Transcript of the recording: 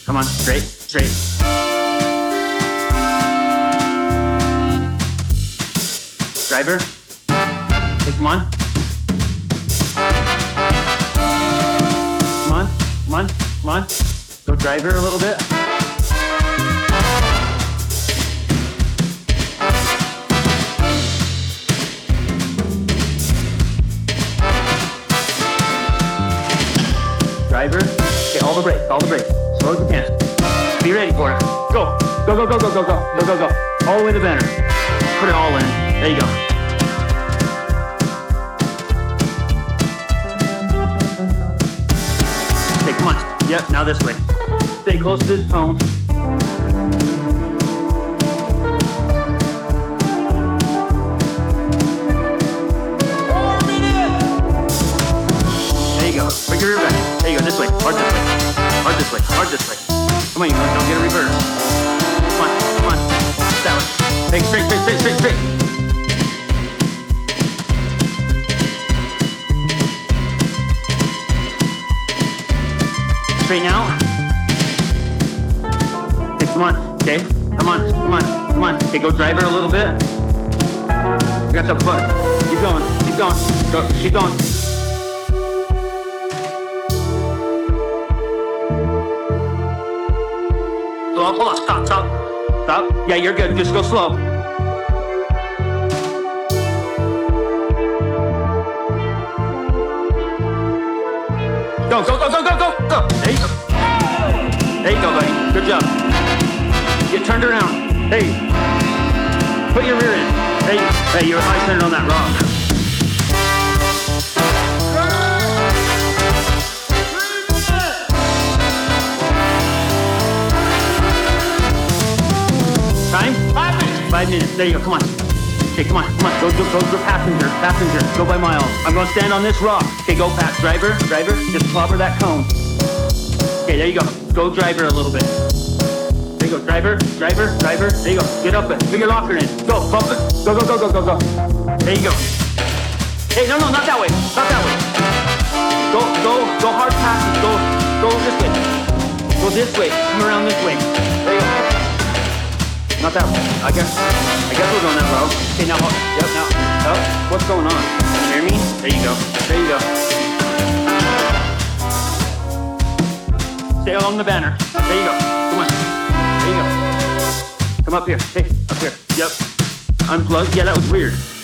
Come on, straight, straight. Driver. Hey, come on. Come on, come on, come on. Go driver a little bit. Driver. Okay, all the brakes, all the brakes. Slow as you can. Be ready for it. Go. Go, go, go, go, go, go, go, go, go. All the way to the banner. Put it all in. There you go. Okay, come on. Yep, now this way. Stay close to this cone. There you go. Bring your rear back. There you go. This way. Hard this way. Hard this way. Hard this way. Come on, you don't get a reverse. Come on. Come on. That way. Hey, straight, straight, straight, straight, straight. Straighten out. Okay, come on. Okay. Come on. Come on. Come on. Okay, go driver a little bit. You got the foot. Keep going. Keep going. Go. Keep going. Slow. Hold on. Stop. Stop. Stop. Yeah, you're good. Just go slow. Go, go, go, go, go, go, go. There you go. There you go, buddy. Good job. Get turned around. Hey. Put your rear in. Hey. Hey, you're high centered on that rock. Time? 5 minutes. 5 minutes. There you go. Come on. Okay, come on. Come on. Go passenger. Passenger. Go by miles. I'm going to stand on this rock. Okay, go past. Driver. Driver. Just clobber that cone. Okay, there you go. Go driver a little bit. There you go. Driver. Driver. Driver. There you go. Get up it. Put your locker in. Go. Bump it. Go, go, go, go, go, go. There you go. Hey, no, no, not that way. Not that way. Go hard passes. Go this way. Go this way. Come around this way. There you go. Not that way. I guess we're going that route. Okay, now, yep, now, oh, what's going on? You hear me? There you go. There you go. Stay along the banner. There you go. Come on. There you go. Come up here. Hey, up here. Yep. Unplug. Yeah, that was weird.